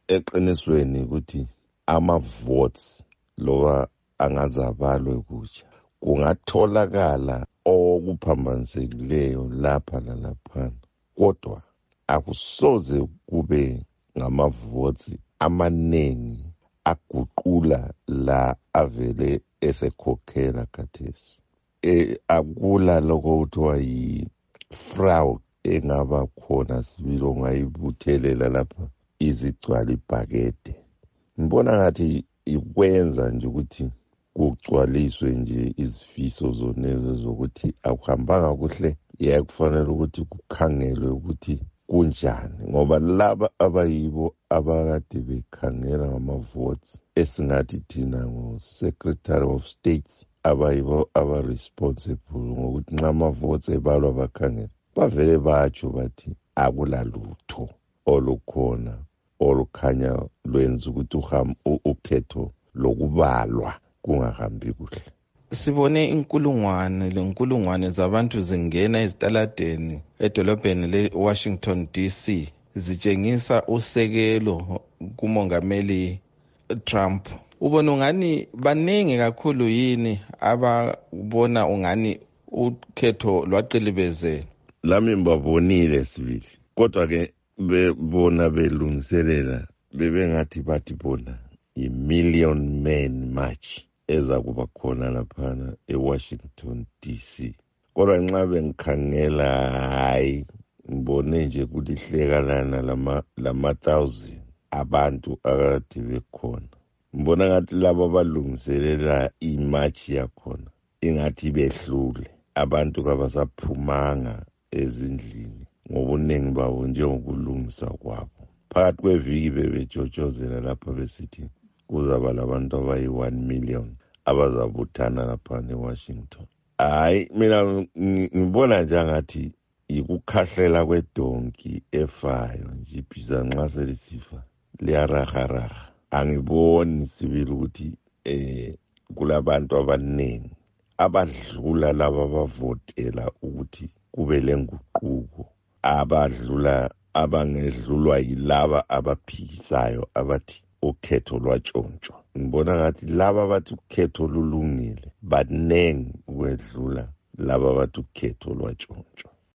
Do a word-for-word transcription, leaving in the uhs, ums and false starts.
eqinisweni ukuthi ama-votes loba angazabalwe kutsha kungatholakala okuphambanisekileyo lapha lalaphana, kodwa akusoze kube ngama-votes amaningi aguqula la avele esekhokhela khathesi. E, akula lokho kuthiwa yi-fraud engaba khona sibili ongayibuthelela lapha izigcwala ibhakede. Ngibona ngathi ikwenza nje ukuthi kugcwaliswe nje izifiso zonezo zokuthi akuhambanga kuhle, yaye kufanele ukuthi kukhangelwe ukuthi kunjani, ngoba laba abayibo abakade bekhangela ngama-votes esingathi thina ngo-Secretary of States abayibo aba-responsible ngokuthi nxa ama-votes ebalwa bakhangela bavele batsho bathi akulalutho olukhona olukhanya lwenza ukuthi ukhetho lokubalwa kungahambi kuhle. Sibone inkulungwane lenkulungwane zabantu zingena ezitaladeni edolobheni le-Washington D C zitshengisa usekelo kumongameli Trump. Ubona ungani baningi kakhulu yini ababona ungani ukhetho lwaqilibezela? Lami mbabonile sibili, kodwa ke bebona belungiselela bebengathi bathi bona i-Million Man March eza kuba khona laphana e-Washington D C. Kodwa nxa bengikhangela hayi ngibone nje kulihlekalana lama lama thousand abantu akade bekhona. Ngibona ngathi labo abalungiselela i-march yakhona ingathi behlule abantu kabasaphumanga ezindlini ngobuningi babo njengokulungisa kwabo. Phakathi kweviki bebejotshozela lapha besithi kuzaba labantu abayi-one million abazabuthana lapha eWashington. Hayi mina ngibona njengathi yikukhahlela kwedonki efayo nje, ibhiza nxa selisifa liyaraharaha. Angiboni sibili ukuthi eh kulabantu abaningi abadlula laba abavotela ukuthi kube lenguquko, abadlula abangedlulwa yilaba abaphikisayo abathi ukhetho lwatshontshwa. Ngibona ngathi laba abathi ukhetho lulungile banengi ukwedlula laba abathi ukhetho lwatshontshwa.